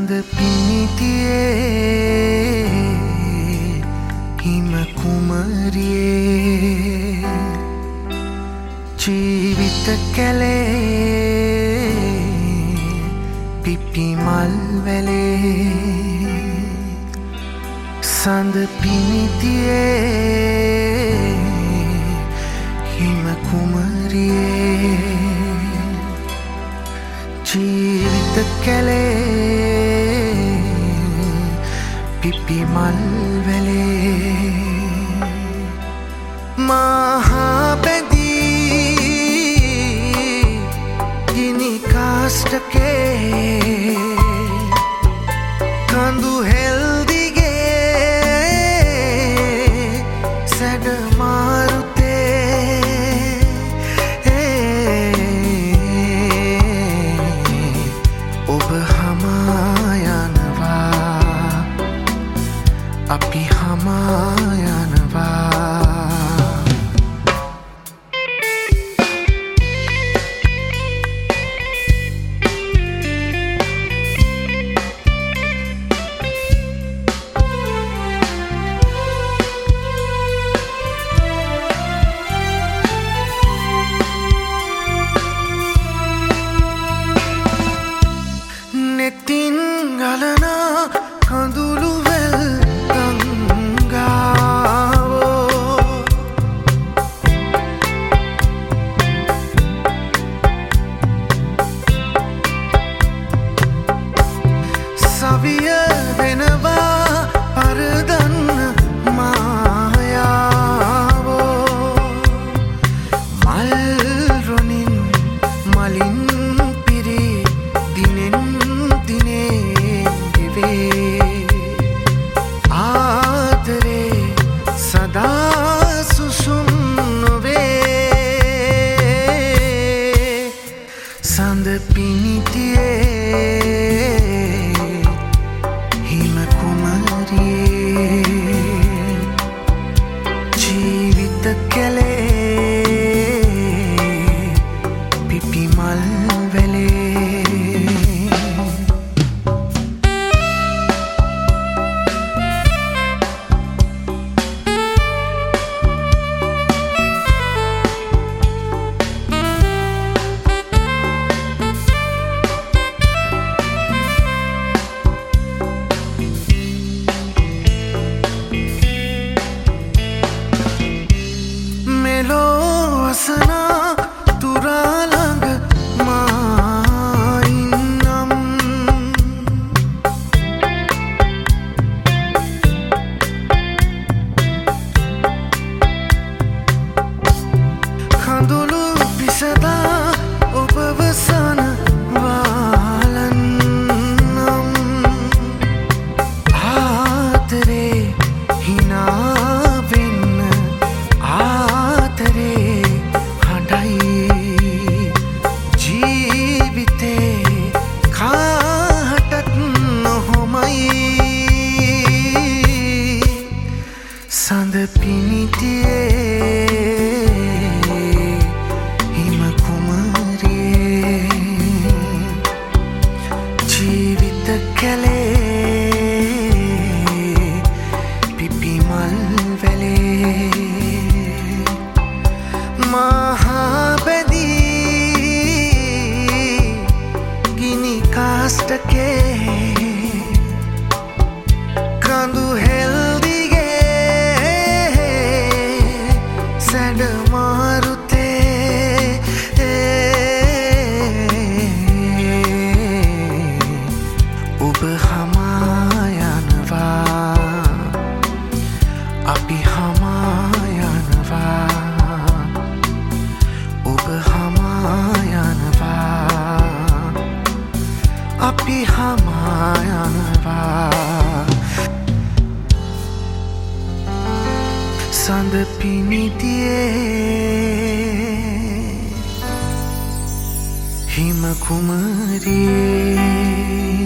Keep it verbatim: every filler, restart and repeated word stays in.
සඳ පිනිතියේ හිම කුමරියේ ජීවිත කැලේ පිපි මල් වැලේ සඳ පිනිතියේ හිම කුමරියේ ජීවිත කැලේ පිපි මල් වැලේ මහා බැඳී ගිනි කාස්ටකේ කඳු හෙල් දිගේ සැඩ මාරුතේ ඔබ හමා යනවා අපි හමා යනවා නෙතින් ගලන කඳුළු වැල් ගංගාවෝ සවිය වෙනවා පරදන්න මායාවෝ මල් රොනින් මලින් පිරි දිනෙන් ආදරේ සදා සුසුම් නොවේ සඳ පිනිතියේ හිම කුමරියේ ජීවිත කැලේ පිපි මල් වැලේ ලෝසනා තුරාළඟ මායින්නම් කඳුළු පිසදා ඔබවසන වාලන්නම් ආදරේ හිනාවෙන්න ජීවිතේ කාටත් නොහොමයි සඳ පිනිතියේ හිම කුමරියේ ජීවිත කැලේ පිපි මල් වැලේ මහා බැඳී ගිනි කාස්ටකේ කඳු හෙල් දිගේ සැඩ මාරුතේ ඔබ හමා යනවා අපි හමා යනවා ඔබ හමා යනවා අපි හමා යනවා සඳ පිනිතියේ හිම කුමරියේ